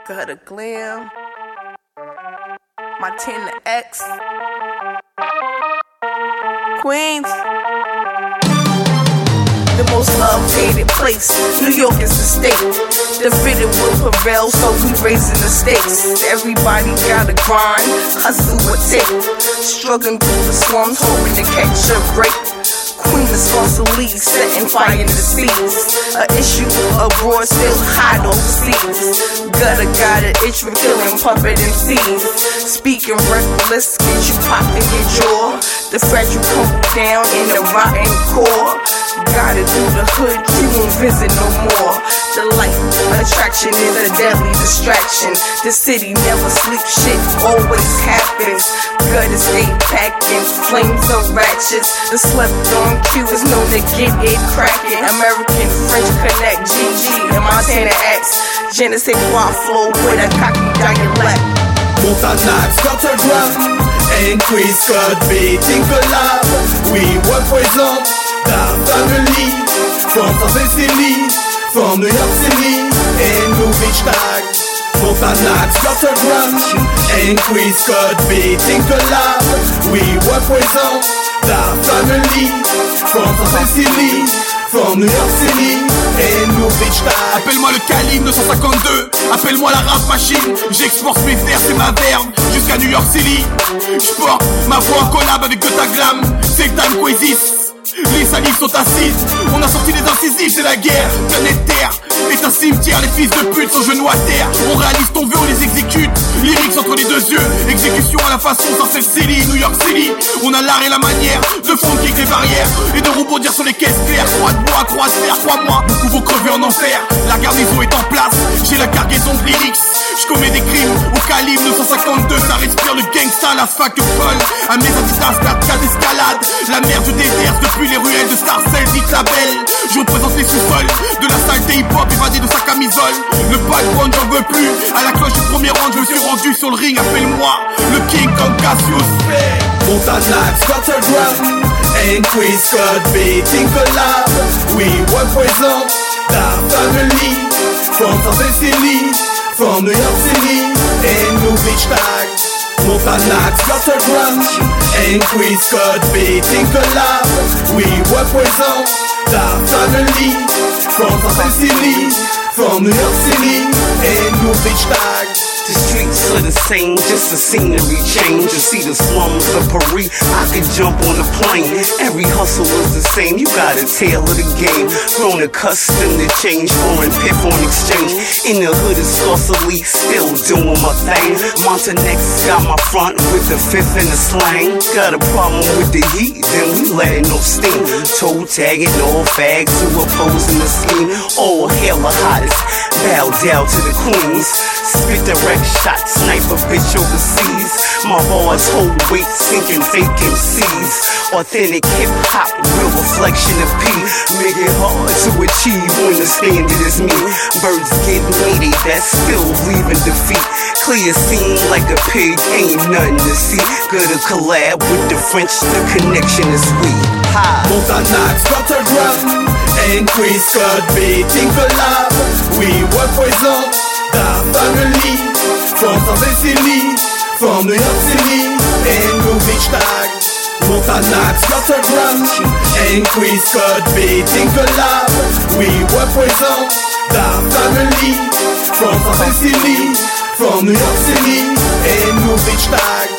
Gutter Glam, Montana X, Queens. The most love-hated place, New York is the state. The fitted will prevail, so we raising the stakes. Everybody gotta grind, hustle or take. Struggling through the slums, hoping to catch a break. Queen is falsely setting fire in the seas. An issue abroad, still hot overseas. Gutter got an itch for killing puppet MCs. Speaking reckless, get you popped in your jaw. The fragile come down in the rotten core. Gotta do the hood, you won't visit no more. The life attraction is a deadly distraction. The city never sleeps, shit always happens. Gutter stay packing, flames are ratchets. The slept on cue is known to get it cracking. American French connect, GG and Montana X. Je ne sais quoi flow with a cocky dialect. Montana X, Gutter Glam, and Queens Code beating collab. We represent the family from San City, from New York City, and New Beach Tag. Montana X, Gutter Glam, and Queens Code beating collab. We represent the family from San City, from New York City, and New Beach Tag. Appelle-moi le calibre 952, appelle-moi la rap machine. J'exporte mes vers, c'est ma verve, jusqu'à New York City. J'porte ma voix en collab avec Gutter Glam, c'est le time Quizis. Les salives sont assises, on a sorti les incisifs, c'est la guerre. Planète Terre est un cimetière, les fils de pute sont genoux à terre. On réalise ton vœu, on les exécute. Lyrics entre les deux yeux, exécution à la façon Sarcelles City, New York City. On a l'art et la manière de franchir les barrières et de rebondir sur les caisses claires. Croix de bois, croix de fer, crois-moi, beaucoup vont crever en enfer. La garnison est en place, j'ai la cargaison de lyrics. J'commets des crimes au calibre 952, ça respire le gangsta, la fac folle. À mes Adidas, 4K d'escalade. La merde je déverse depuis les ruelles de Sarcelles, dites la belle. Je représente les sous-sols de la salle des hip-hop évadé de sa camisole. Le background j'en veux plus, à la cloche du premier round je me suis rendu sur le ring. Appelle-moi le King comme Cassius. Montana X, Gutter Glam, and Queens Code beating collab. We represent the family from San City, from New York City, and New Beach Tag. Montana X, Gutter Glam, and Queens Code beating collab. We represent the family from San City, from New York City, and New Beach Tag. The streets are the same, just the scenery change. To see the slums of Paris, I could jump on a plane. Every hustle is the same, you got a tail of the game. Grown accustomed to change, foreign pip on exchange. In the hood is saucily, still doing my thing. Montanex got my front with the fifth and the slang. Got a problem with the heat, then we letting no steam. Toe tagging all fags who opposing the scheme. All hail the hottest, bow down to the queens. Spit direct shot, sniper bitch overseas. My bars hold weight, sinking fake MCs. Authentic hip-hop, real reflection of P. Make it hard to achieve when the standard is me. Birds get weighty, that's still leaving defeat. Clear scene like a pig, ain't nothing to see. Gotta collab with the French, the connection is sweet. Hi. Montana X, Gutter Glam, and Queens Code beating collab. We represent the family from San City, from New York City, and New Beach Tag. Montana X, Gutter Glam, and Queens Code beating collab. We represent the family from San City, from New York City, and New Beach Tag.